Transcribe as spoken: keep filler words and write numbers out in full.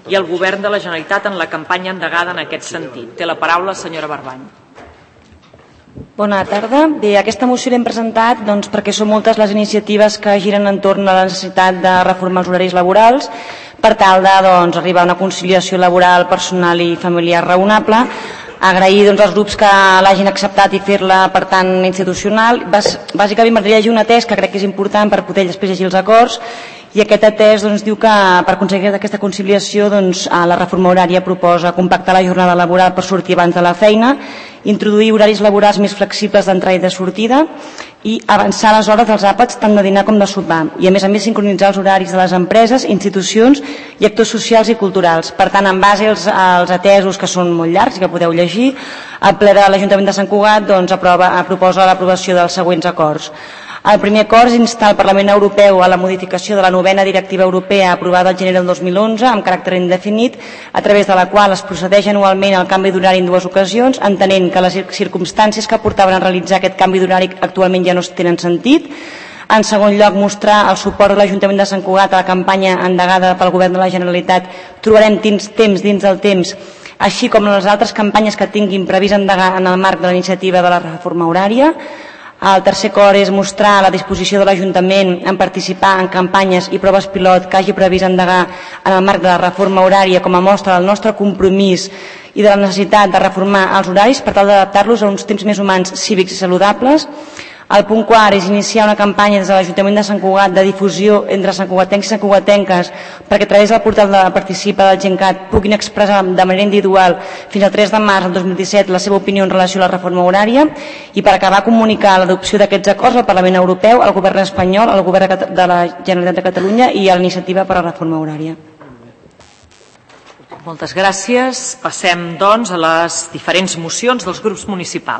i el Govern de la Generalitat en la campanya endegada en aquest sentit. Té la paraula la senyora Barbany. Bona tarda. Bé, aquesta moció l'hem presentat doncs, perquè són moltes les iniciatives que giren entorn a la necessitat de reformar els horaris laborals per tal de doncs, arribar a una conciliació laboral, personal i familiar raonable. Agrair doncs, als grups que l'hagin acceptat i fer-la, per tant, institucional. Bàs, bàsicament m'agradaria llegir un atès que crec que és important per poder després llegir els acords. I aquest atès doncs, diu que per aconseguir aquesta conciliació doncs, la reforma horària proposa compactar la jornada laboral per sortir abans de la feina, introduir horaris laborals més flexibles d'entrada i de sortida i avançar les hores dels àpats tant de dinar com de sopar i a més a més sincronitzar els horaris de les empreses, institucions i actors socials i culturals. Per tant, en base als, als atesos que són molt llargs i que podeu llegir, el ple de l'Ajuntament de Sant Cugat doncs, aprova, proposa l'aprovació dels següents acords. El primer acord és instar el Parlament Europeu a la modificació de la novena directiva europea aprovada el gener del dos mil onze amb caràcter indefinit, a través de la qual es procedeix anualment al canvi d'horari en dues ocasions, entenent que les circumstàncies que portaven a realitzar aquest canvi d'horari actualment ja no tenen sentit. En segon lloc, mostrar el suport de l'Ajuntament de Sant Cugat a la campanya endegada pel Govern de la Generalitat Trobarem temps dins del temps, així com les altres campanyes que tinguin previst endegar en el marc de la iniciativa de la reforma horària. El tercer acord és mostrar la disposició de l'Ajuntament en participar en campanyes i proves pilot que hagi previst endegar en el marc de la reforma horària com a mostra del nostre compromís i de la necessitat de reformar els horaris per tal d'adaptar-los a uns temps més humans, cívics i saludables. El punt quart és iniciar una campanya des de l'Ajuntament de Sant Cugat de difusió entre santcugatencs i santcugatenques perquè a través del portal de Participa del Gencat puguin expressar de manera individual fins al tres de març del dos mil disset la seva opinió en relació a la reforma horària i per acabar comunicar l'adopció d'aquests acords al Parlament Europeu, al Govern espanyol, al Govern de la Generalitat de Catalunya i a la iniciativa per a la reforma horària. Moltes gràcies. Passem, doncs, a les diferents mocions dels grups municipals.